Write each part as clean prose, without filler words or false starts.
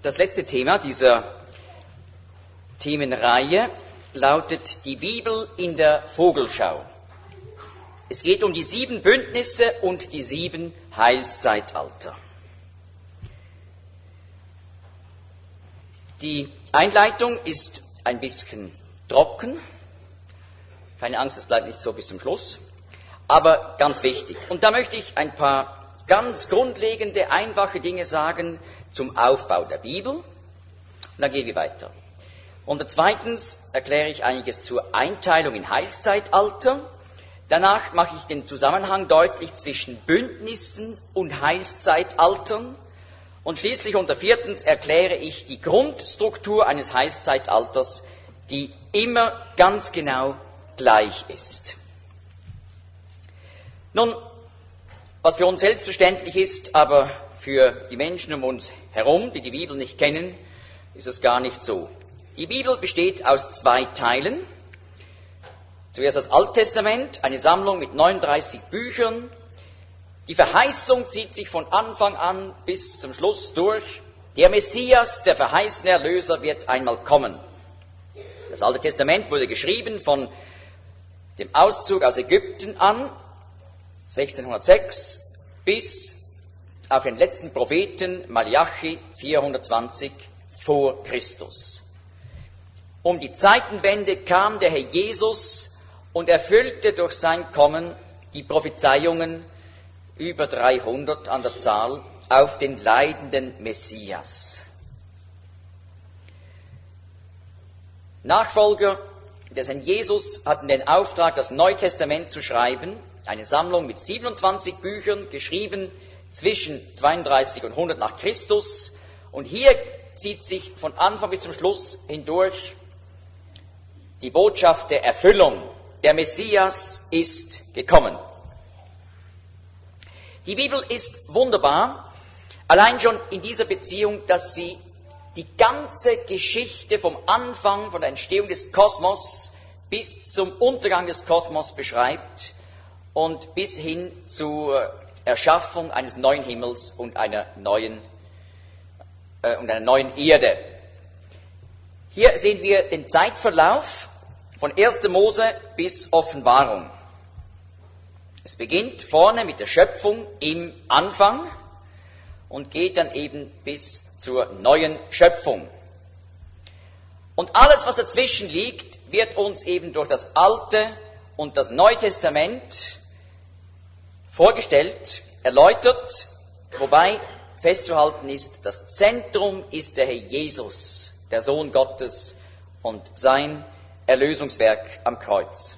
Das letzte Thema dieser Themenreihe lautet die Bibel in der Vogelschau. Es geht um die 7 Bündnisse und die 7 Heilszeitalter. Die Einleitung ist ein bisschen trocken. Keine Angst, es bleibt nicht so bis zum Schluss. Aber ganz wichtig. Und da möchte ich ein paar ganz grundlegende, einfache Dinge sagen zum Aufbau der Bibel. Und dann gehen wir weiter. Und zweitens erkläre ich einiges zur Einteilung in Heilszeitalter. Danach mache ich den Zusammenhang deutlich zwischen Bündnissen und Heilszeitaltern. Und schließlich unter viertens erkläre ich die Grundstruktur eines Heilszeitalters, die immer ganz genau gleich ist. Nun, was für uns selbstverständlich ist, aber für die Menschen um uns herum, die die Bibel nicht kennen, ist es gar nicht so. Die Bibel besteht aus 2 Teilen. Zuerst das Alttestament, eine Sammlung mit 39 Büchern. Die Verheißung zieht sich von Anfang an bis zum Schluss durch. Der Messias, der verheißene Erlöser, wird einmal kommen. Das Alte Testament wurde geschrieben von dem Auszug aus Ägypten an, 1606, bis auf den letzten Propheten Malachi 420 vor Christus. Um die Zeitenwende kam der Herr Jesus und erfüllte durch sein Kommen die Prophezeiungen, über 300 an der Zahl, auf den leidenden Messias. Nachfolger des Herrn Jesus hatten den Auftrag, das Neue Testament zu schreiben, eine Sammlung mit 27 Büchern, geschrieben zwischen 32 und 100 nach Christus. Und hier zieht sich von Anfang bis zum Schluss hindurch die Botschaft der Erfüllung. Der Messias ist gekommen. Die Bibel ist wunderbar, allein schon in dieser Beziehung, dass sie die ganze Geschichte vom Anfang, von der Entstehung des Kosmos bis zum Untergang des Kosmos beschreibt und bis hin zur Erschaffung eines neuen Himmels und einer neuen Erde. Hier sehen wir den Zeitverlauf von 1. Mose bis Offenbarung. Es beginnt vorne mit der Schöpfung im Anfang und geht dann eben bis zur neuen Schöpfung. Und alles, was dazwischen liegt, wird uns eben durch das Alte und das Neue Testament vorgestellt, erläutert, wobei festzuhalten ist, das Zentrum ist der Herr Jesus, der Sohn Gottes und sein Erlösungswerk am Kreuz.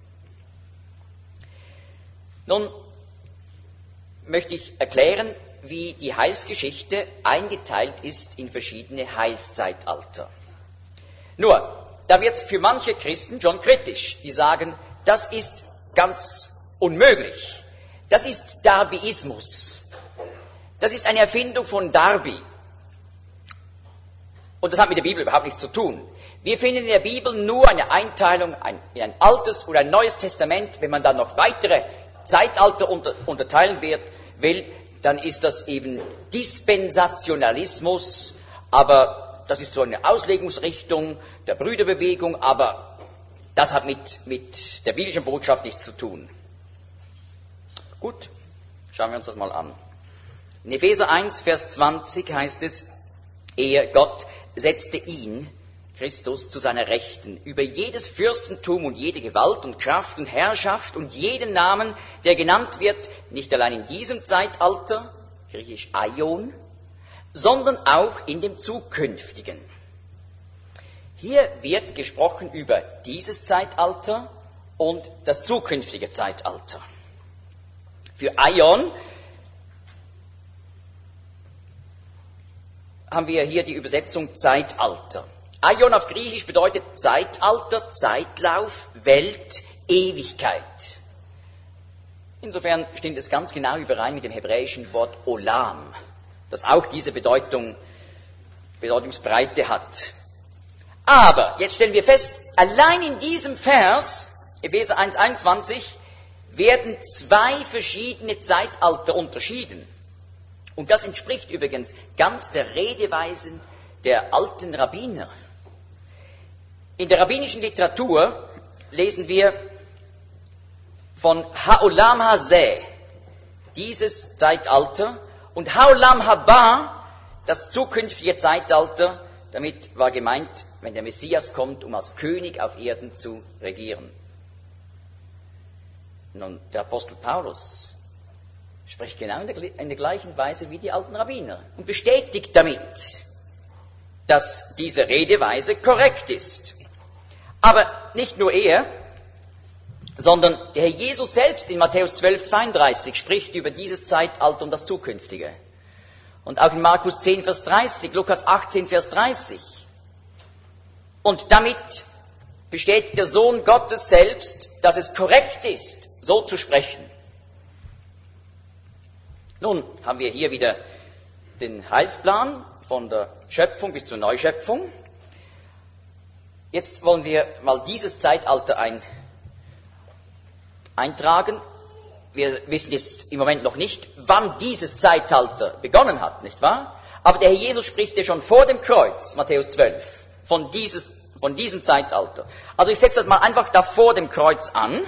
Nun möchte ich erklären, wie die Heilsgeschichte eingeteilt ist in verschiedene Heilszeitalter. Nur, da wird es für manche Christen schon kritisch, die sagen, das ist ganz unmöglich. Das ist Darbyismus. Das ist eine Erfindung von Darby. Und das hat mit der Bibel überhaupt nichts zu tun. Wir finden in der Bibel nur eine Einteilung in ein Altes oder ein Neues Testament. Wenn man dann noch weitere Zeitalter unterteilen will, dann ist das eben Dispensationalismus, aber das ist so eine Auslegungsrichtung der Brüderbewegung, aber das hat mit der biblischen Botschaft nichts zu tun. Gut, schauen wir uns das mal an. In Epheser 1, Vers 20 heißt es, Gott setzte ihn, Christus, zu seiner Rechten, über jedes Fürstentum und jede Gewalt und Kraft und Herrschaft und jeden Namen, der genannt wird, nicht allein in diesem Zeitalter, griechisch Aion, sondern auch in dem zukünftigen. Hier wird gesprochen über dieses Zeitalter und das zukünftige Zeitalter. Für Aion haben wir hier die Übersetzung Zeitalter. Aion auf Griechisch bedeutet Zeitalter, Zeitlauf, Welt, Ewigkeit. Insofern stimmt es ganz genau überein mit dem hebräischen Wort Olam, das auch diese Bedeutungsbreite hat. Aber jetzt stellen wir fest, allein in diesem Vers, Epheser 1,21, werden 2 verschiedene Zeitalter unterschieden. Und das entspricht übrigens ganz der Redeweise der alten Rabbiner. In der rabbinischen Literatur lesen wir von Ha'olam Hazeh, dieses Zeitalter, und Ha'olam Haba, das zukünftige Zeitalter. Damit war gemeint, wenn der Messias kommt, um als König auf Erden zu regieren. Nun, der Apostel Paulus spricht genau in der gleichen Weise wie die alten Rabbiner und bestätigt damit, dass diese Redeweise korrekt ist. Aber nicht nur er, sondern der Herr Jesus selbst in Matthäus 12,32 spricht über dieses Zeitalter und das Zukünftige. Und auch in Markus 10, Vers 30, Lukas 18, Vers 30. Und damit bestätigt der Sohn Gottes selbst, dass es korrekt ist, so zu sprechen. Nun haben wir hier wieder den Heilsplan von der Schöpfung bis zur Neuschöpfung. Jetzt wollen wir mal dieses Zeitalter eintragen. Wir wissen jetzt im Moment noch nicht, wann dieses Zeitalter begonnen hat, nicht wahr? Aber der Herr Jesus spricht ja schon vor dem Kreuz, Matthäus 12, von diesem Zeitalter. Also ich setze das mal einfach da vor dem Kreuz an.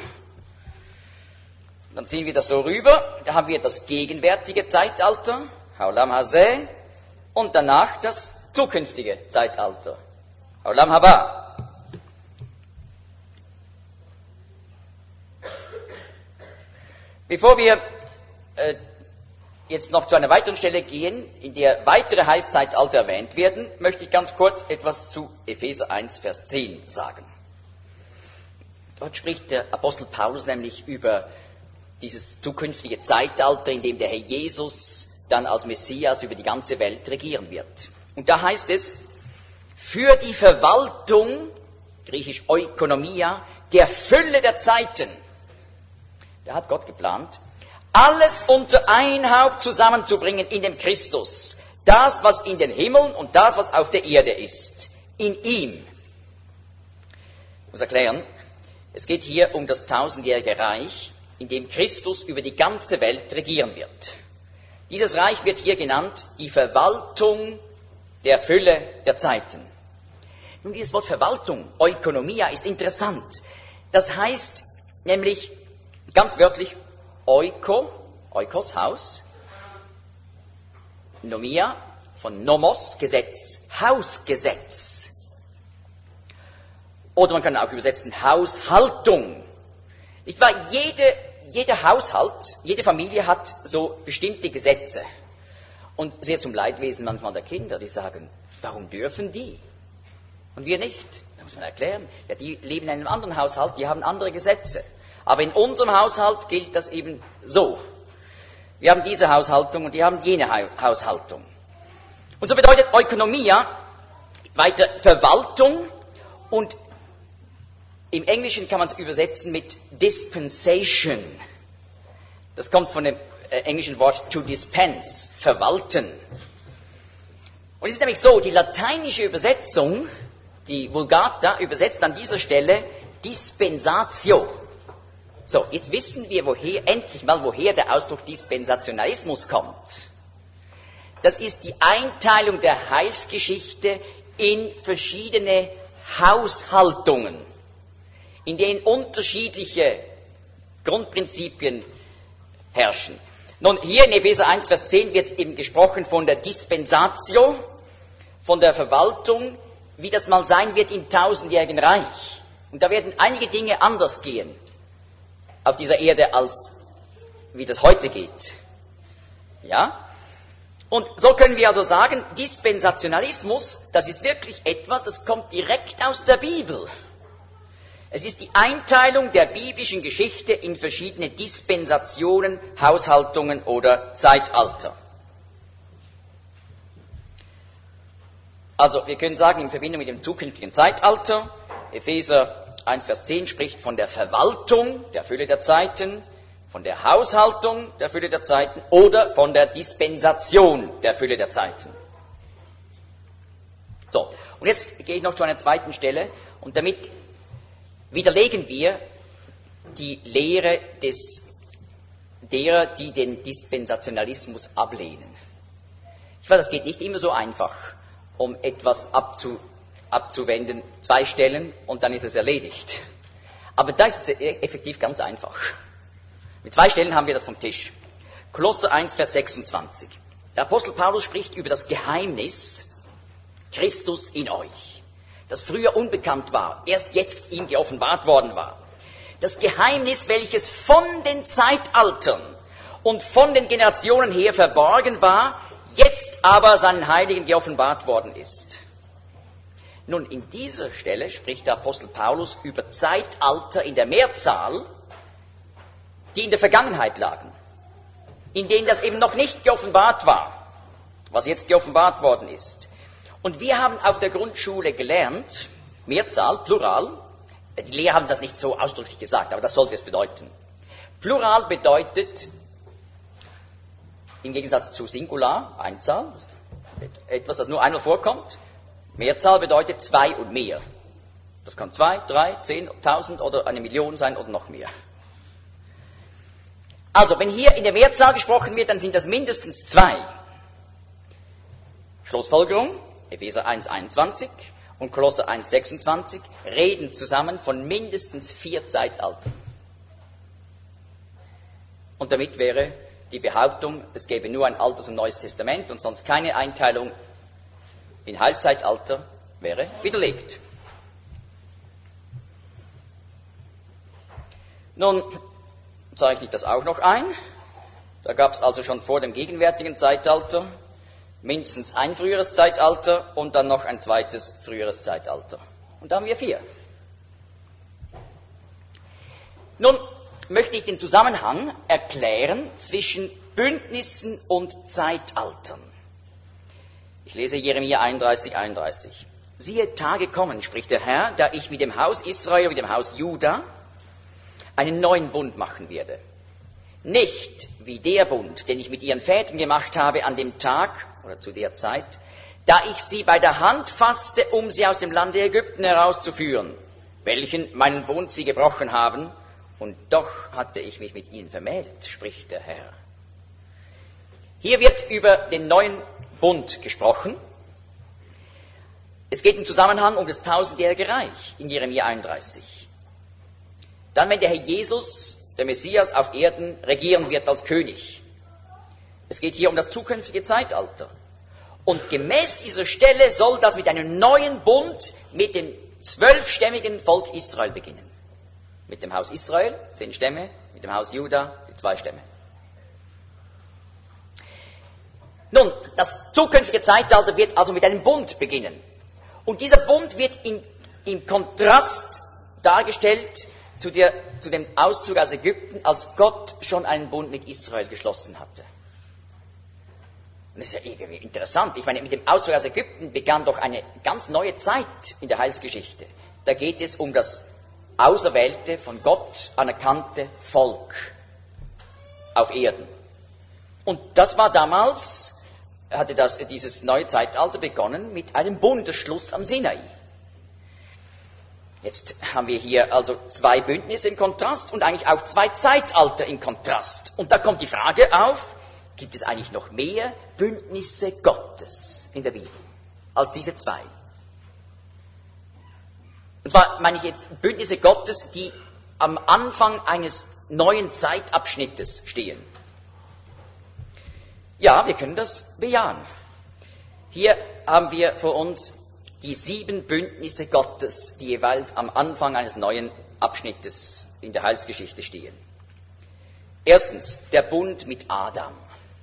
Dann ziehen wir das so rüber. Da haben wir das gegenwärtige Zeitalter, Ha'olam Hazeh, und danach das zukünftige Zeitalter, Ha'olam Haba. Bevor wir jetzt noch zu einer weiteren Stelle gehen, in der weitere Heilszeitalter erwähnt werden, möchte ich ganz kurz etwas zu Epheser 1, Vers 10 sagen. Dort spricht der Apostel Paulus nämlich über dieses zukünftige Zeitalter, in dem der Herr Jesus dann als Messias über die ganze Welt regieren wird. Und da heißt es, für die Verwaltung, griechisch Oikonomia, der Fülle der Zeiten. Da hat Gott geplant, alles unter ein Haupt zusammenzubringen in dem Christus. Das, was in den Himmeln und das, was auf der Erde ist. In ihm. Ich muss erklären, es geht hier um das 1000-jährige Reich, in dem Christus über die ganze Welt regieren wird. Dieses Reich wird hier genannt, die Verwaltung der Fülle der Zeiten. Nun, dieses Wort Verwaltung, Oikonomia, ist interessant. Das heißt nämlich ganz wörtlich Oikos, Haus, Nomia, von Nomos, Gesetz, Hausgesetz. Oder man kann auch übersetzen Haushaltung. Nicht wahr? Jeder Haushalt, jede Familie hat so bestimmte Gesetze. Und sehr zum Leidwesen manchmal der Kinder, die sagen, warum dürfen die? Und wir nicht. Da muss man erklären, ja, die leben in einem anderen Haushalt, die haben andere Gesetze. Aber in unserem Haushalt gilt das eben so. Wir haben diese Haushaltung und die haben jene Haushaltung. Und so bedeutet Oikonomia weiter Verwaltung, und im Englischen kann man es übersetzen mit Dispensation. Das kommt von dem englischen Wort to dispense, verwalten. Und es ist nämlich so, die lateinische Übersetzung, die Vulgata, übersetzt an dieser Stelle Dispensatio. So, jetzt wissen wir endlich mal, woher der Ausdruck Dispensationalismus kommt. Das ist die Einteilung der Heilsgeschichte in verschiedene Haushaltungen, in denen unterschiedliche Grundprinzipien herrschen. Nun, hier in Epheser 1, Vers 10 wird eben gesprochen von der Dispensatio, von der Verwaltung, wie das mal sein wird im 1000-jährigen Reich. Und da werden einige Dinge anders gehen auf dieser Erde, als wie das heute geht. Ja? Und so können wir also sagen, Dispensationalismus, das ist wirklich etwas, das kommt direkt aus der Bibel. Es ist die Einteilung der biblischen Geschichte in verschiedene Dispensationen, Haushaltungen oder Zeitalter. Also wir können sagen, in Verbindung mit dem zukünftigen Zeitalter, Epheser 1, Vers 10 spricht von der Verwaltung der Fülle der Zeiten, von der Haushaltung der Fülle der Zeiten oder von der Dispensation der Fülle der Zeiten. So, und jetzt gehe ich noch zu einer zweiten Stelle, und damit widerlegen wir die Lehre derer, die den Dispensationalismus ablehnen. Ich weiß, das geht nicht immer so einfach, um etwas abzuwenden, 2 Stellen und dann ist es erledigt. Aber da ist es effektiv ganz einfach. Mit 2 Stellen haben wir das vom Tisch. Kolosser 1, Vers 26. Der Apostel Paulus spricht über das Geheimnis Christus in euch, das früher unbekannt war, erst jetzt ihm geoffenbart worden war. Das Geheimnis, welches von den Zeitaltern und von den Generationen her verborgen war, jetzt aber seinen Heiligen geoffenbart worden ist. Nun, in dieser Stelle spricht der Apostel Paulus über Zeitalter in der Mehrzahl, die in der Vergangenheit lagen, in denen das eben noch nicht geoffenbart war, was jetzt geoffenbart worden ist. Und wir haben auf der Grundschule gelernt, Mehrzahl, Plural, die Lehrer haben das nicht so ausdrücklich gesagt, aber das sollte es bedeuten. Plural bedeutet, im Gegensatz zu Singular, Einzahl, etwas, das nur einmal vorkommt. Mehrzahl bedeutet 2 und mehr. Das kann 2, 3, 10, 1000 oder 1 Million sein oder noch mehr. Also, wenn hier in der Mehrzahl gesprochen wird, dann sind das mindestens 2. Schlussfolgerung, Epheser 1, 21 und Kolosser 1, 26 reden zusammen von mindestens 4 Zeitaltern. Und damit wäre die Behauptung, es gäbe nur ein Altes und Neues Testament und sonst keine Einteilung in Heilszeitalter, wäre widerlegt. Nun zeichne ich das auch noch ein. Da gab es also schon vor dem gegenwärtigen Zeitalter mindestens ein früheres Zeitalter und dann noch ein zweites früheres Zeitalter. Und da haben wir 4. Nun möchte ich den Zusammenhang erklären zwischen Bündnissen und Zeitaltern. Ich lese Jeremia 31, 31. Siehe, Tage kommen, spricht der Herr, da ich mit dem Haus Israel, mit dem Haus Juda einen neuen Bund machen werde. Nicht wie der Bund, den ich mit ihren Vätern gemacht habe an dem Tag oder zu der Zeit, da ich sie bei der Hand fasste, um sie aus dem Lande Ägypten herauszuführen, welchen meinen Bund sie gebrochen haben, und doch hatte ich mich mit ihnen vermählt, spricht der Herr. Hier wird über den neuen Bund gesprochen. Es geht im Zusammenhang um das 1000-jährige Reich in Jeremia 31. Dann, wenn der Herr Jesus, der Messias, auf Erden regieren wird als König. Es geht hier um das zukünftige Zeitalter. Und gemäß dieser Stelle soll das mit einem neuen Bund mit dem 12-stämmigen Volk Israel beginnen. Mit dem Haus Israel, 10 Stämme, mit dem Haus Juda, die 2 Stämme. Nun, das zukünftige Zeitalter wird also mit einem Bund beginnen. Und dieser Bund wird im Kontrast dargestellt zu dem Auszug aus Ägypten, als Gott schon einen Bund mit Israel geschlossen hatte. Und das ist ja irgendwie interessant. Ich meine, mit dem Auszug aus Ägypten begann doch eine ganz neue Zeit in der Heilsgeschichte. Da geht es um das auserwählte, von Gott anerkannte Volk auf Erden. Und das war damals, hatte dieses neue Zeitalter begonnen mit einem Bundesschluss am Sinai. Jetzt haben wir hier also 2 Bündnisse im Kontrast und eigentlich auch 2 Zeitalter im Kontrast. Und da kommt die Frage auf, gibt es eigentlich noch mehr Bündnisse Gottes in der Bibel als diese 2? Und zwar meine ich jetzt Bündnisse Gottes, die am Anfang eines neuen Zeitabschnittes stehen. Ja, wir können das bejahen. Hier haben wir vor uns die 7 Bündnisse Gottes, die jeweils am Anfang eines neuen Abschnittes in der Heilsgeschichte stehen. Erstens, der Bund mit Adam.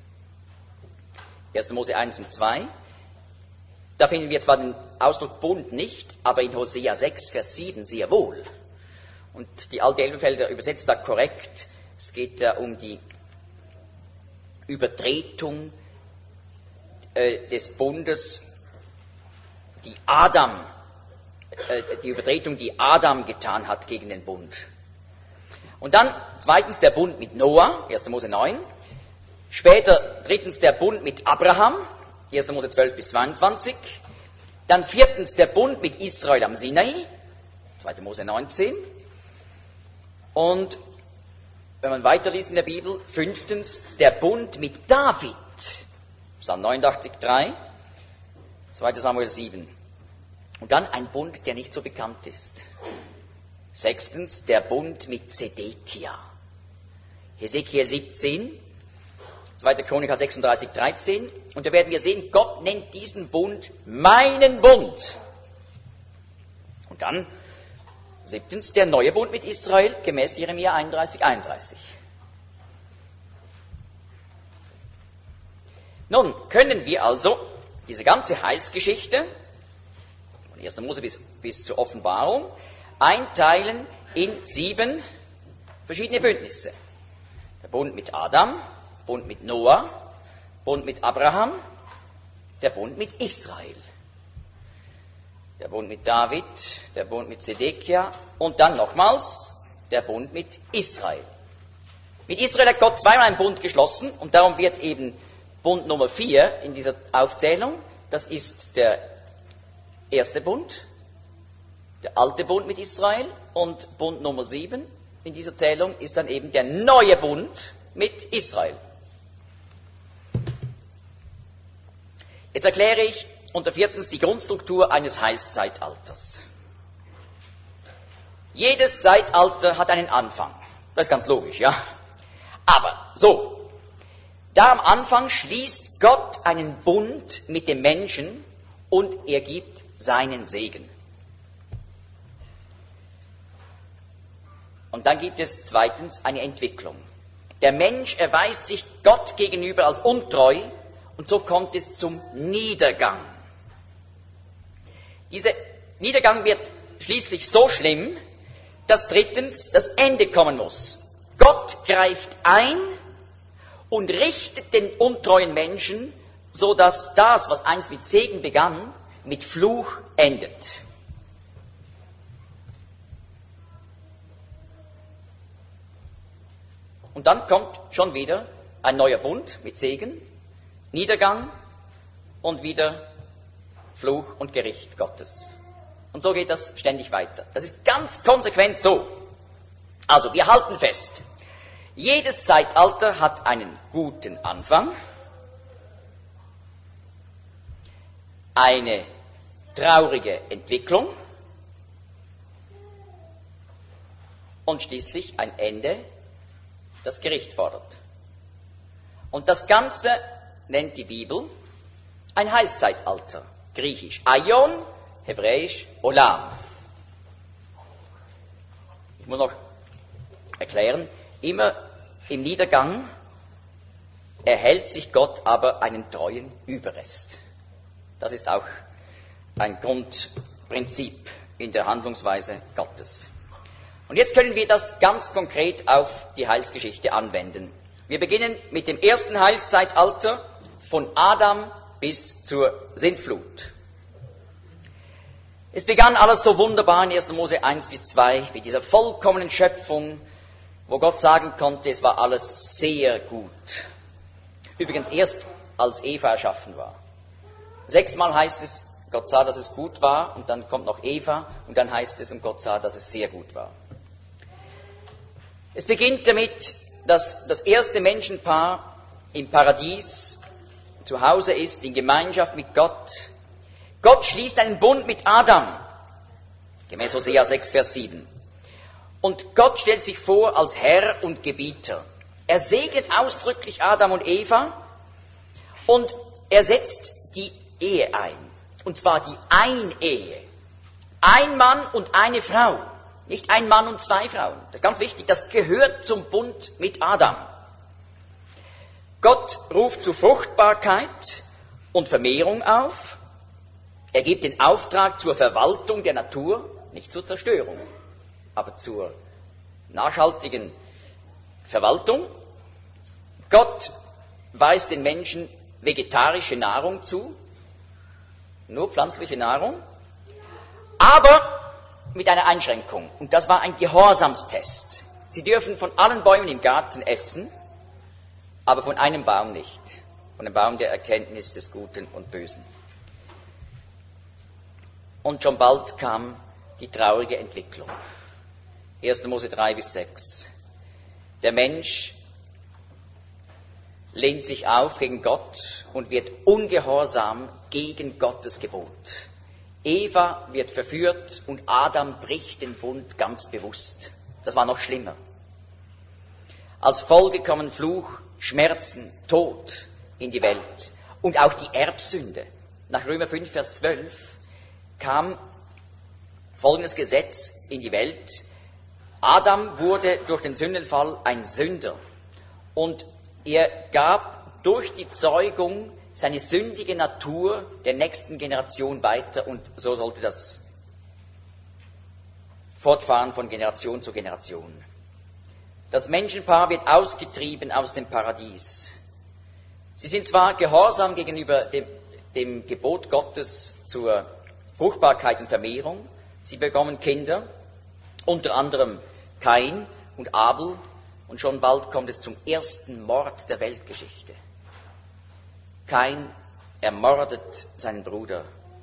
1. Mose 1 und 2. Da finden wir zwar den Ausdruck Bund nicht, aber in Hosea 6, Vers 7 sehr wohl. Und die alte Elberfelder übersetzt da korrekt. Es geht da um die Übertretung des Bundes, die Übertretung, die Adam getan hat gegen den Bund. Und dann zweitens der Bund mit Noah, 1. Mose 9. Später drittens der Bund mit Abraham, 1. Mose 12 bis 22. Dann viertens der Bund mit Israel am Sinai, 2. Mose 19. Und wenn man weiterliest in der Bibel, 5. der Bund mit David, Psalm 89,3, 2. Samuel 7. Und dann ein Bund, der nicht so bekannt ist. 6. der Bund mit Zedekia. Hesekiel 17, 2. Chroniker 36, 13. Und da werden wir sehen, Gott nennt diesen Bund meinen Bund. Und dann 7. der neue Bund mit Israel, gemäß Jeremia 31, 31. Nun können wir also diese ganze Heilsgeschichte, von 1. Mose bis zur Offenbarung, einteilen in 7 verschiedene Bündnisse. Der Bund mit Adam, Bund mit Noah, Bund mit Abraham, der Bund mit Israel. Der Bund mit David, der Bund mit Zedekia und dann nochmals der Bund mit Israel. Mit Israel hat Gott zweimal einen Bund geschlossen und darum wird eben Bund Nummer 4 in dieser Aufzählung, das ist der erste Bund, der alte Bund mit Israel, und Bund Nummer 7 in dieser Zählung ist dann eben der neue Bund mit Israel. Jetzt erkläre ich unter 4. die Grundstruktur eines Heilszeitalters. Jedes Zeitalter hat einen Anfang. Das ist ganz logisch, ja? Aber so, da am Anfang schließt Gott einen Bund mit dem Menschen und er gibt seinen Segen. Und dann gibt es 2. eine Entwicklung. Der Mensch erweist sich Gott gegenüber als untreu und so kommt es zum Niedergang. Dieser Niedergang wird schließlich so schlimm, dass 3. das Ende kommen muss. Gott greift ein und richtet den untreuen Menschen, so dass das, was einst mit Segen begann, mit Fluch endet. Und dann kommt schon wieder ein neuer Bund mit Segen, Niedergang und wieder Fluch und Gericht Gottes. Und so geht das ständig weiter. Das ist ganz konsequent so. Also, wir halten fest. Jedes Zeitalter hat einen guten Anfang, eine traurige Entwicklung und schließlich ein Ende, das Gericht fordert. Und das Ganze nennt die Bibel ein Heilszeitalter. Griechisch Aion, Hebräisch Olam. Ich muss noch erklären, immer im Niedergang erhält sich Gott aber einen treuen Überrest. Das ist auch ein Grundprinzip in der Handlungsweise Gottes. Und jetzt können wir das ganz konkret auf die Heilsgeschichte anwenden. Wir beginnen mit dem ersten Heilszeitalter von Adam bis zur Sintflut. Es begann alles so wunderbar in 1. Mose 1 bis 2 mit dieser vollkommenen Schöpfung, wo Gott sagen konnte, es war alles sehr gut. Übrigens erst, als Eva erschaffen war. 6-mal heißt es, Gott sah, dass es gut war, und dann kommt noch Eva, und dann heißt es, und Gott sah, dass es sehr gut war. Es beginnt damit, dass das erste Menschenpaar im Paradies zu Hause ist, in Gemeinschaft mit Gott. Gott schließt einen Bund mit Adam, gemäß Hosea 6, Vers 7. Und Gott stellt sich vor als Herr und Gebieter. Er segnet ausdrücklich Adam und Eva und er setzt die Ehe ein. Und zwar die Einehe. Ein Mann und eine Frau. Nicht ein Mann und 2 Frauen. Das ist ganz wichtig. Das gehört zum Bund mit Adam. Gott ruft zu Fruchtbarkeit und Vermehrung auf. Er gibt den Auftrag zur Verwaltung der Natur, nicht zur Zerstörung, aber zur nachhaltigen Verwaltung. Gott weist den Menschen vegetarische Nahrung zu, nur pflanzliche Nahrung, aber mit einer Einschränkung. Und das war ein Gehorsamstest. Sie dürfen von allen Bäumen im Garten essen, aber von einem Baum nicht, von dem Baum der Erkenntnis des Guten und Bösen. Und schon bald kam die traurige Entwicklung. 1. Mose 3 bis 6. Der Mensch lehnt sich auf gegen Gott und wird ungehorsam gegen Gottes Gebot. Eva wird verführt und Adam bricht den Bund ganz bewusst. Das war noch schlimmer. Als Folge kommen Fluch, Schmerzen, Tod in die Welt und auch die Erbsünde. Nach Römer 5, Vers 12 kam folgendes Gesetz in die Welt. Adam wurde durch den Sündenfall ein Sünder und er gab durch die Zeugung seine sündige Natur der nächsten Generation weiter und so sollte das fortfahren von Generation zu Generation. Das Menschenpaar wird ausgetrieben aus dem Paradies. Sie sind zwar gehorsam gegenüber dem Gebot Gottes zur Fruchtbarkeit und Vermehrung, sie bekommen Kinder, unter anderem Kain und Abel, und schon bald kommt es zum ersten Mord der Weltgeschichte. Kain ermordet seinen Bruder.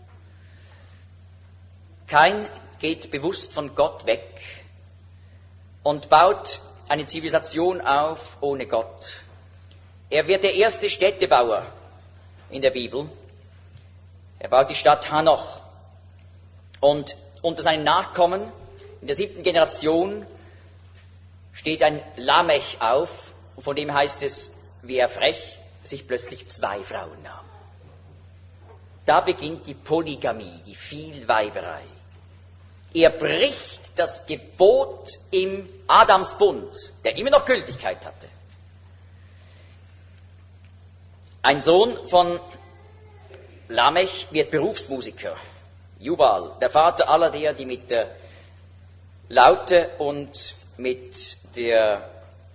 Kain geht bewusst von Gott weg und baut eine Zivilisation auf ohne Gott. Er wird der erste Städtebauer in der Bibel. Er baut die Stadt Hanoch. Und unter seinen Nachkommen in der 7. Generation steht ein Lamech auf, von dem heißt es, wie er frech sich plötzlich 2 Frauen nahm. Da beginnt die Polygamie, die Vielweiberei. Er bricht das Gebot im Adamsbund, der immer noch Gültigkeit hatte. Ein Sohn von Lamech wird Berufsmusiker, Jubal, der Vater aller der, die mit der Laute und mit der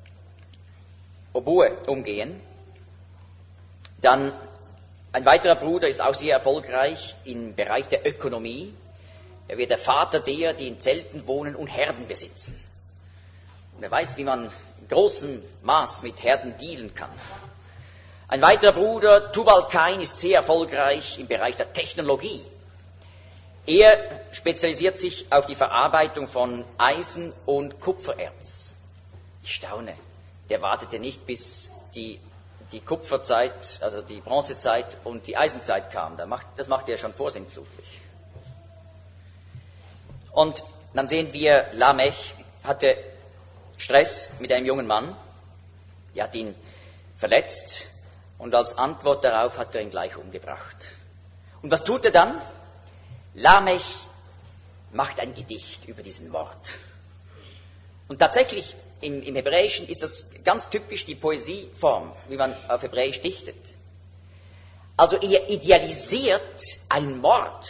Oboe umgehen. Dann ein weiterer Bruder ist auch sehr erfolgreich im Bereich der Ökonomie. Er wird der Vater der, die in Zelten wohnen und Herden besitzen. Und er weiß, wie man in großem Maß mit Herden dealen kann. Ein weiterer Bruder, Tubal-Kain, ist sehr erfolgreich im Bereich der Technologie. Er spezialisiert sich auf die Verarbeitung von Eisen- und Kupfererz. Ich staune, der wartete nicht, bis die Kupferzeit, also die Bronzezeit und die Eisenzeit kam. Das machte er schon vorsintflutlich. Und dann sehen wir, Lamech hatte Stress mit einem jungen Mann. Er hat ihn verletzt und als Antwort darauf hat er ihn gleich umgebracht. Und was tut er dann? Lamech macht ein Gedicht über diesen Mord. Und tatsächlich im Hebräischen ist das ganz typisch die Poesieform, wie man auf Hebräisch dichtet. Also er idealisiert einen Mord.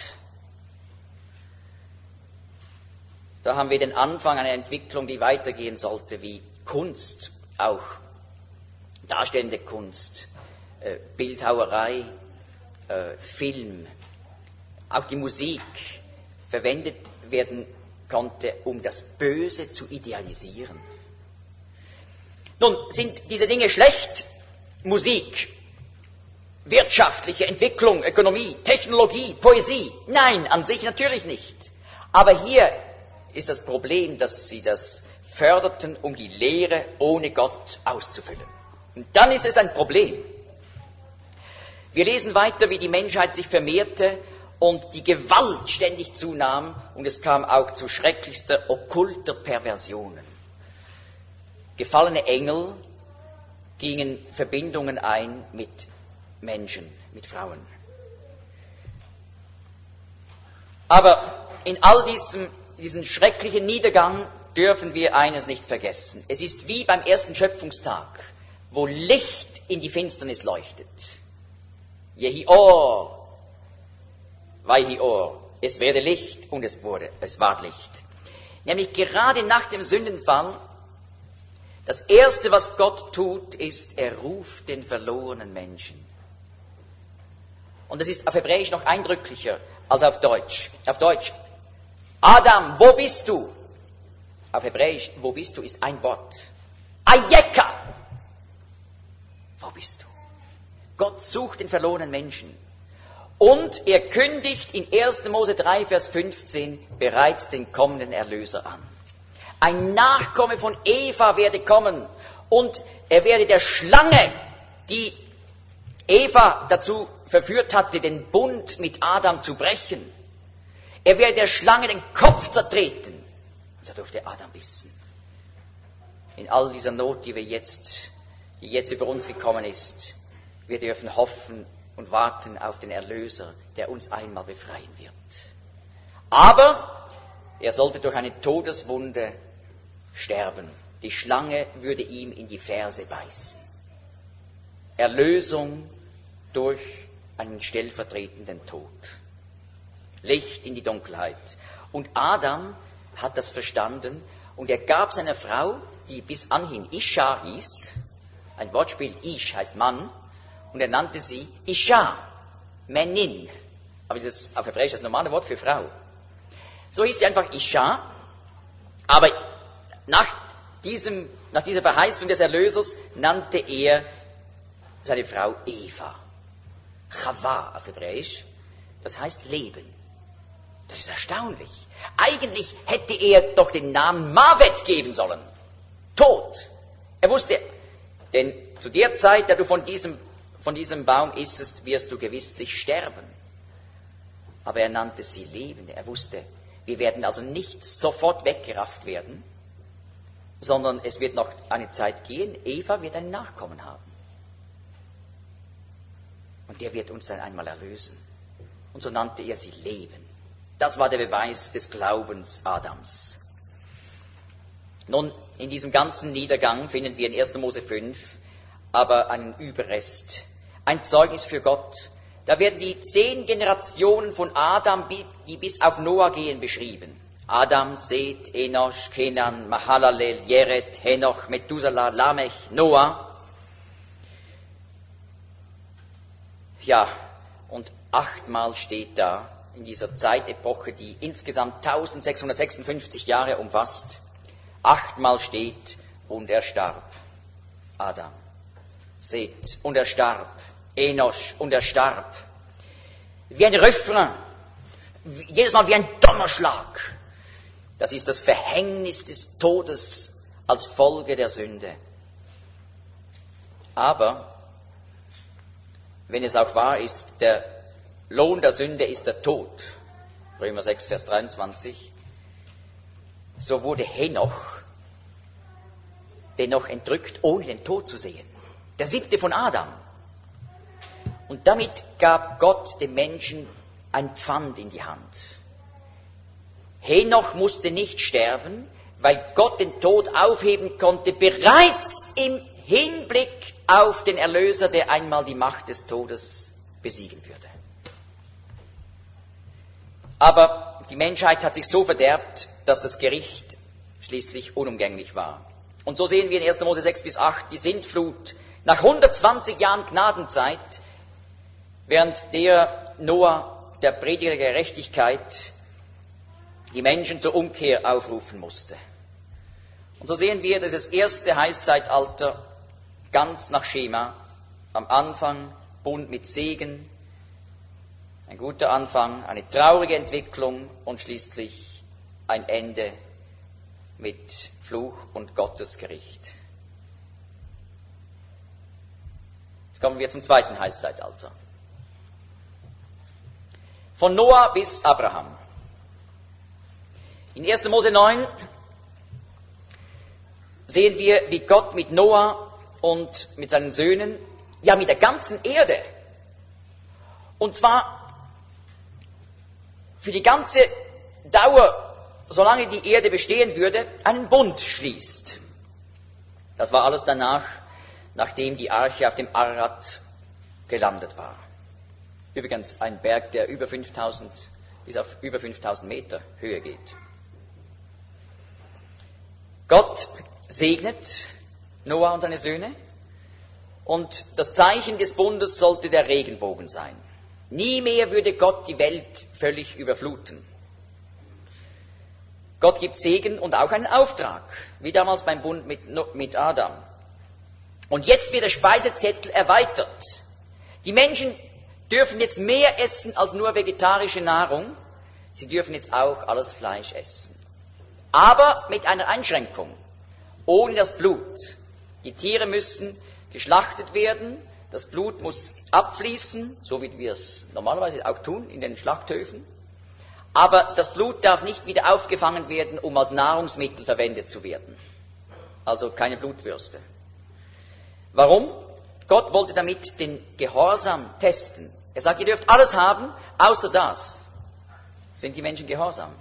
Da haben wir den Anfang einer Entwicklung, die weitergehen sollte, wie Kunst, auch darstellende Kunst, Bildhauerei, Film, auch die Musik verwendet werden konnte, um das Böse zu idealisieren. Nun, sind diese Dinge schlecht? Musik, wirtschaftliche Entwicklung, Ökonomie, Technologie, Poesie? Nein, an sich natürlich nicht. Aber hier ist das Problem, dass sie das förderten, um die Lehre ohne Gott auszufüllen. Und dann ist es ein Problem. Wir lesen weiter, wie die Menschheit sich vermehrte und die Gewalt ständig zunahm und es kam auch zu schrecklichster okkulter Perversionen. Gefallene Engel gingen Verbindungen ein mit Menschen, mit Frauen. Aber in all diesen schrecklichen Niedergang dürfen wir eines nicht vergessen. Es ist wie beim ersten Schöpfungstag, wo Licht in die Finsternis leuchtet. Jehior, Vaihior, es werde Licht und es ward Licht. Nämlich gerade nach dem Sündenfall, das Erste, was Gott tut, ist, er ruft den verlorenen Menschen. Und das ist auf Hebräisch noch eindrücklicher als auf Deutsch. Auf Deutsch, Adam, wo bist du? Auf Hebräisch, wo bist du, ist ein Wort. Ayeka! Wo bist du? Gott sucht den verlorenen Menschen. Und er kündigt in 1. Mose 3, Vers 15 bereits den kommenden Erlöser an. Ein Nachkomme von Eva werde kommen und er werde der Schlange die Eva dazu verführt hatte, den Bund mit Adam zu brechen. Er werde der Schlange den Kopf zertreten. Und so durfte Adam wissen. In all dieser Not, die jetzt über uns gekommen ist, wir dürfen hoffen und warten auf den Erlöser, der uns einmal befreien wird. Aber er sollte durch eine Todeswunde sterben. Die Schlange würde ihm in die Ferse beißen. Erlösung durch einen stellvertretenden Tod. Licht in die Dunkelheit. Und Adam hat das verstanden und er gab seiner Frau, die bis anhin Isha hieß, ein Wortspiel, Ish heißt Mann, und er nannte sie Isha, Männin. Aber das ist auf Hebräisch das normale Wort für Frau. So hieß sie einfach Isha, aber nach dieser Verheißung des Erlösers nannte er seine Frau Eva. Chava auf Hebräisch, das heißt Leben. Das ist erstaunlich. Eigentlich hätte er doch den Namen Mavet geben sollen. Tod. Er wusste, denn zu der Zeit, da du von diesem Baum issest, wirst du gewisslich sterben. Aber er nannte sie Leben. Er wusste, wir werden also nicht sofort weggerafft werden, sondern es wird noch eine Zeit gehen. Eva wird einen Nachkommen haben. Und der wird uns dann einmal erlösen. Und so nannte er sie Leben. Das war der Beweis des Glaubens Adams. Nun, in diesem ganzen Niedergang finden wir in 1. Mose 5 aber einen Überrest, ein Zeugnis für Gott. Da werden die 10 Generationen von Adam, die bis auf Noah gehen, beschrieben. Adam, Seth, Enoch, Kenan, Mahalalel, Jered, Henoch, Methuselah, Lamech, Noah. Ja, und 8-mal steht da, in dieser Zeitepoche, die insgesamt 1656 Jahre umfasst, 8-mal steht, und er starb. Adam, Seth, und er starb. Enoch, und er starb. Wie ein Refrain, jedes Mal wie ein Donnerschlag. Das ist das Verhängnis des Todes als Folge der Sünde. Aber, wenn es auch wahr ist, der Lohn der Sünde ist der Tod, Römer 6, Vers 23, so wurde Henoch dennoch entrückt, ohne den Tod zu sehen. Der 7. von Adam. Und damit gab Gott dem Menschen ein Pfand in die Hand. Henoch musste nicht sterben, weil Gott den Tod aufheben konnte, bereits im Hinblick auf den Erlöser, der einmal die Macht des Todes besiegen würde. Aber die Menschheit hat sich so verderbt, dass das Gericht schließlich unumgänglich war. Und so sehen wir in 1. Mose 6 bis 8 die Sintflut nach 120 Jahren Gnadenzeit, während der Noah, der Prediger der Gerechtigkeit, die Menschen zur Umkehr aufrufen musste. Und so sehen wir, dass das erste Heilszeitalter ganz nach Schema, am Anfang Bund mit Segen, ein guter Anfang, eine traurige Entwicklung und schließlich ein Ende mit Fluch und Gottesgericht. Jetzt kommen wir zum zweiten Heilszeitalter. Von Noah bis Abraham. In 1. Mose 9 sehen wir, wie Gott mit Noah und mit seinen Söhnen, ja mit der ganzen Erde, und zwar für die ganze Dauer, solange die Erde bestehen würde, einen Bund schließt. Das war alles danach, nachdem die Arche auf dem Ararat gelandet war. Übrigens ein Berg, der bis auf über 5000 Meter Höhe geht. Gott segnet Noah und seine Söhne und das Zeichen des Bundes sollte der Regenbogen sein. Nie mehr würde Gott die Welt völlig überfluten. Gott gibt Segen und auch einen Auftrag, wie damals beim Bund mit Adam. Und jetzt wird der Speisezettel erweitert. Die Menschen dürfen jetzt mehr essen als nur vegetarische Nahrung. Sie dürfen jetzt auch alles Fleisch essen. Aber mit einer Einschränkung. Ohne das Blut. Die Tiere müssen geschlachtet werden, Das Blut muss abfließen, so wie wir es normalerweise auch tun in den Schlachthöfen. Aber das Blut darf nicht wieder aufgefangen werden, um als Nahrungsmittel verwendet zu werden. Also keine Blutwürste. Warum? Gott wollte damit den Gehorsam testen. Er sagt, ihr dürft alles haben, außer das. Sind die Menschen gehorsam?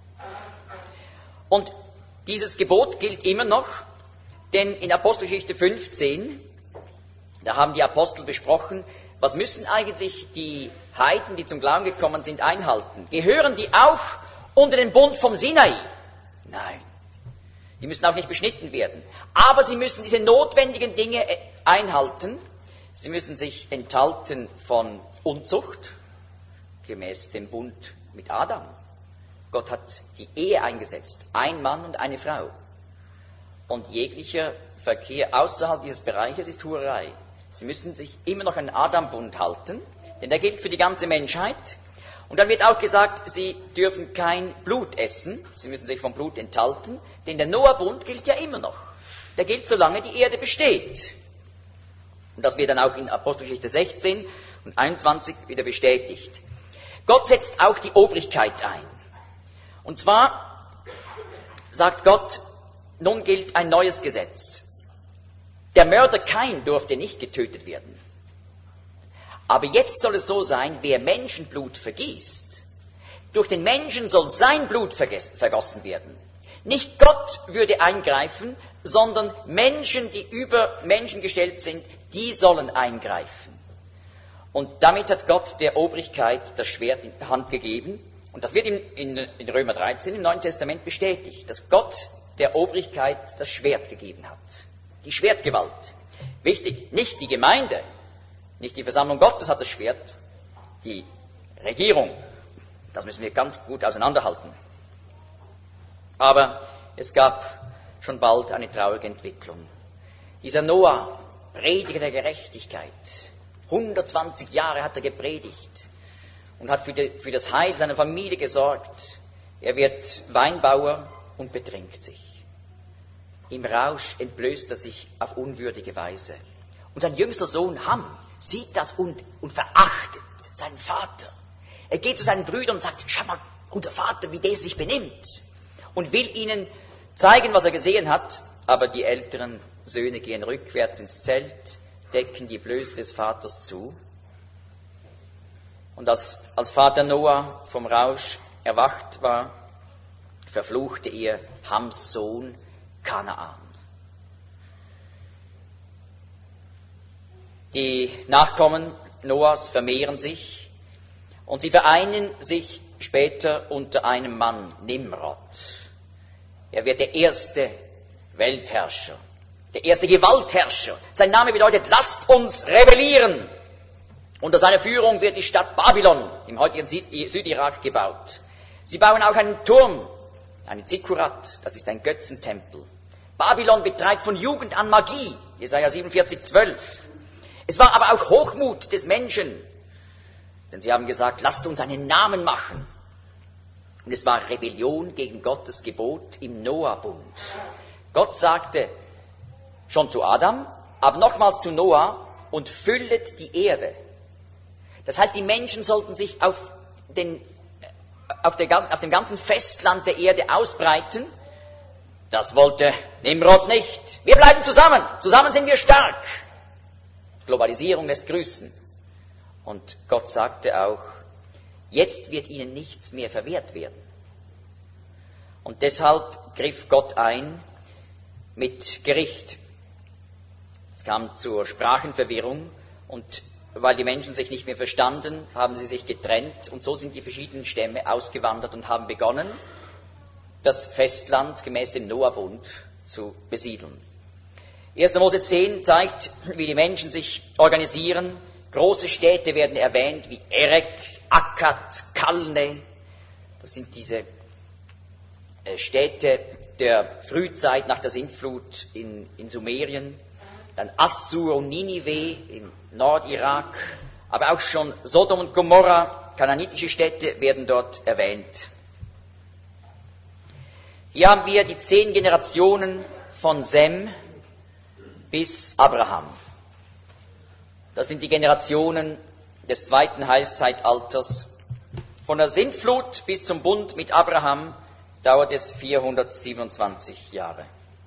Und dieses Gebot gilt immer noch, denn in Apostelgeschichte 15, da haben die Apostel besprochen, was müssen eigentlich die Heiden, die zum Glauben gekommen sind, einhalten? Gehören die auch unter den Bund vom Sinai? Nein. Die müssen auch nicht beschnitten werden. Aber sie müssen diese notwendigen Dinge einhalten. Sie müssen sich enthalten von Unzucht, gemäß dem Bund mit Adam. Gott hat die Ehe eingesetzt, ein Mann und eine Frau. Und jeglicher Verkehr außerhalb dieses Bereiches ist Hurerei. Sie müssen sich immer noch an den Adam-Bund halten, denn der gilt für die ganze Menschheit. Und dann wird auch gesagt, sie dürfen kein Blut essen, sie müssen sich vom Blut enthalten, denn der Noah-Bund gilt ja immer noch. Der gilt, solange die Erde besteht. Und das wird dann auch in Apostelgeschichte 16 und 21 wieder bestätigt. Gott setzt auch die Obrigkeit ein. Und zwar sagt Gott, nun gilt ein neues Gesetz. Der Mörder Kain durfte nicht getötet werden. Aber jetzt soll es so sein, wer Menschenblut vergießt, durch den Menschen soll sein Blut vergossen werden. Nicht Gott würde eingreifen, sondern Menschen, die über Menschen gestellt sind, die sollen eingreifen. Und damit hat Gott der Obrigkeit das Schwert in die Hand gegeben. Und das wird in Römer 13 im Neuen Testament bestätigt, dass Gott der Obrigkeit das Schwert gegeben hat. Die Schwertgewalt. Wichtig, nicht die Gemeinde, nicht die Versammlung Gottes hat das Schwert, die Regierung. Das müssen wir ganz gut auseinanderhalten. Aber es gab schon bald eine traurige Entwicklung. Dieser Noah, Prediger der Gerechtigkeit, 120 Jahre hat er gepredigt und hat für das Heil seiner Familie gesorgt. Er wird Weinbauer und betrinkt sich. Im Rausch entblößt er sich auf unwürdige Weise. Und sein jüngster Sohn Ham sieht das und verachtet seinen Vater. Er geht zu seinen Brüdern und sagt, schau mal, unser Vater, wie der sich benimmt. Und will ihnen zeigen, was er gesehen hat. Aber die älteren Söhne gehen rückwärts ins Zelt, decken die Blöße des Vaters zu. Und als Vater Noah vom Rausch erwacht war, verfluchte er Hams Sohn Kanaan. Die Nachkommen Noahs vermehren sich und sie vereinen sich später unter einem Mann, Nimrod. Er wird der erste Weltherrscher, der erste Gewaltherrscher. Sein Name bedeutet, lasst uns rebellieren. Unter seiner Führung wird die Stadt Babylon im heutigen Südirak gebaut. Sie bauen auch einen Turm, einen Zikkurat, das ist ein Götzentempel. Babylon betreibt von Jugend an Magie, Jesaja 47,12. Es war aber auch Hochmut des Menschen, denn sie haben gesagt, lasst uns einen Namen machen. Und es war Rebellion gegen Gottes Gebot im Noah-Bund. Gott sagte schon zu Adam, aber nochmals zu Noah, und füllet die Erde. Das heißt, die Menschen sollten sich auf dem ganzen Festland der Erde ausbreiten. Das wollte Nimrod nicht. Wir bleiben zusammen. Zusammen sind wir stark. Globalisierung lässt grüßen. Und Gott sagte auch, jetzt wird ihnen nichts mehr verwehrt werden. Und deshalb griff Gott ein mit Gericht. Es kam zur Sprachenverwirrung und weil die Menschen sich nicht mehr verstanden, haben sie sich getrennt und so sind die verschiedenen Stämme ausgewandert und haben begonnen, das Festland gemäß dem Noah-Bund zu besiedeln. 1. Mose 10 zeigt, wie die Menschen sich organisieren. Große Städte werden erwähnt, wie Erek, Akkad, Kalne. Das sind diese Städte der Frühzeit nach der Sintflut in Sumerien. Dann Assur und Ninive im Nordirak. Aber auch schon Sodom und Gomorra, kananitische Städte, werden dort erwähnt. Hier haben wir die 10 Generationen von Sem bis Abraham. Das sind die Generationen des zweiten Heilszeitalters. Von der Sintflut bis zum Bund mit Abraham dauert es 427 Jahre.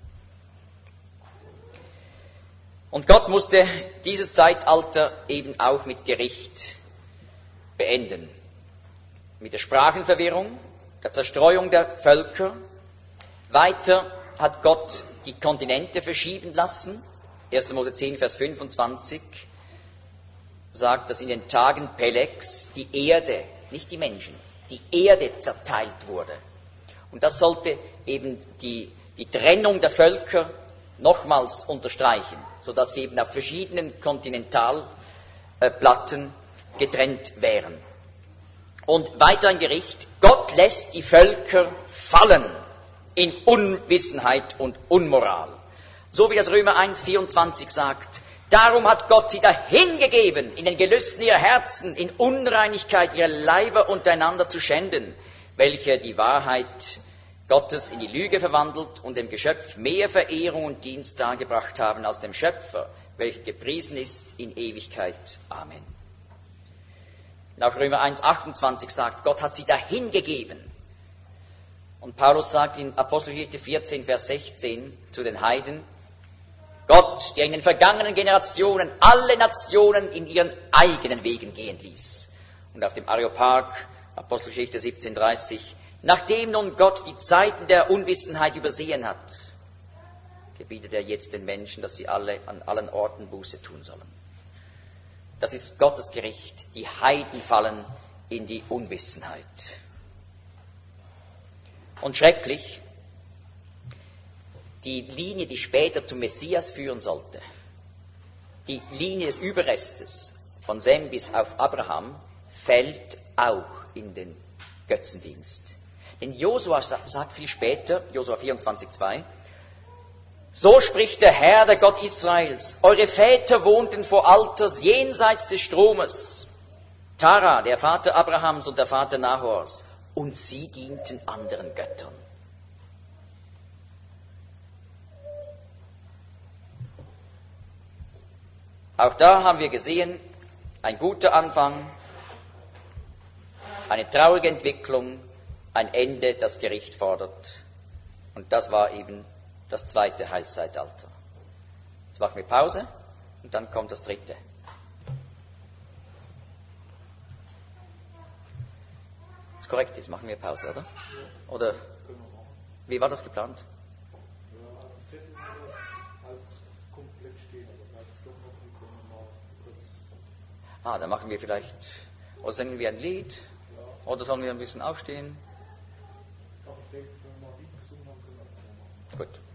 Und Gott musste dieses Zeitalter eben auch mit Gericht beenden. Mit der Sprachenverwirrung, der Zerstreuung der Völker. Weiter hat Gott die Kontinente verschieben lassen. 1. Mose 10, Vers 25 sagt, dass in den Tagen Peleks die Erde, nicht die Menschen, die Erde zerteilt wurde. Und das sollte eben die Trennung der Völker nochmals unterstreichen, sodass sie eben auf verschiedenen Kontinentalplatten getrennt wären. Und weiter ein Gericht, Gott lässt die Völker fallen in Unwissenheit und Unmoral. So wie das Römer 1,24 sagt, darum hat Gott sie dahingegeben, in den Gelüsten ihrer Herzen, in Unreinigkeit ihrer Leiber untereinander zu schänden, welche die Wahrheit Gottes in die Lüge verwandelt und dem Geschöpf mehr Verehrung und Dienst dargebracht haben als dem Schöpfer, welcher gepriesen ist in Ewigkeit. Amen. Und auch Römer 1,28 sagt, Gott hat sie dahingegeben. Und Paulus sagt in Apostelgeschichte 14, Vers 16 zu den Heiden, Gott, der in den vergangenen Generationen alle Nationen in ihren eigenen Wegen gehen ließ. Und auf dem Areopag, Apostelgeschichte 17,30, nachdem nun Gott die Zeiten der Unwissenheit übersehen hat, gebietet er jetzt den Menschen, dass sie alle an allen Orten Buße tun sollen. Das ist Gottes Gericht. Die Heiden fallen in die Unwissenheit. Und schrecklich, die Linie, die später zum Messias führen sollte, die Linie des Überrestes von Sem bis auf Abraham, fällt auch in den Götzendienst. Denn Josua sagt viel später, Josua 24,2, so spricht der Herr, der Gott Israels, eure Väter wohnten vor Alters jenseits des Stromes, Tara, der Vater Abrahams und der Vater Nahors, und sie dienten anderen Göttern. Auch da haben wir gesehen, ein guter Anfang, eine traurige Entwicklung, ein Ende, das Gericht fordert. Und das war eben das zweite Heilszeitalter. Jetzt machen wir Pause und dann kommt das dritte. Das ist korrekt, jetzt machen wir Pause, oder? Oder wie war das geplant? Dann machen wir vielleicht, oder singen wir ein Lied, oder sollen wir ein bisschen aufstehen? Gut.